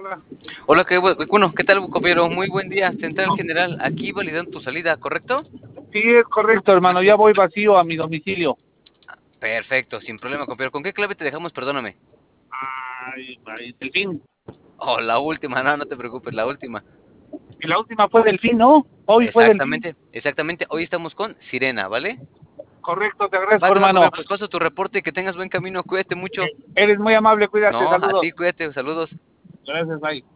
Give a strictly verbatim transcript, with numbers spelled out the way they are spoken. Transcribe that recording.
hola. Hola, qué bu bueno, ¿qué tal, compañero? Muy buen día, Central General, aquí validando tu salida, ¿correcto? Sí, es correcto, hermano, ya voy vacío a mi domicilio. Perfecto, sin problema, compañero. ¿Con qué clave te dejamos? Perdóname. Ay, ay, Delfín. Oh, la última, no, no te preocupes, la última. Y la última fue Delfín, ¿no? Hoy fue Delfín. Exactamente, exactamente. Hoy estamos con Sirena, ¿vale? Correcto, te Va agradezco, que va, hermano. compañero, pues paso tu reporte y que tengas buen camino, cuídate mucho. Eres muy amable, cuídate, No, a saludos. ti, cuídate, saludos. Gracias, bye.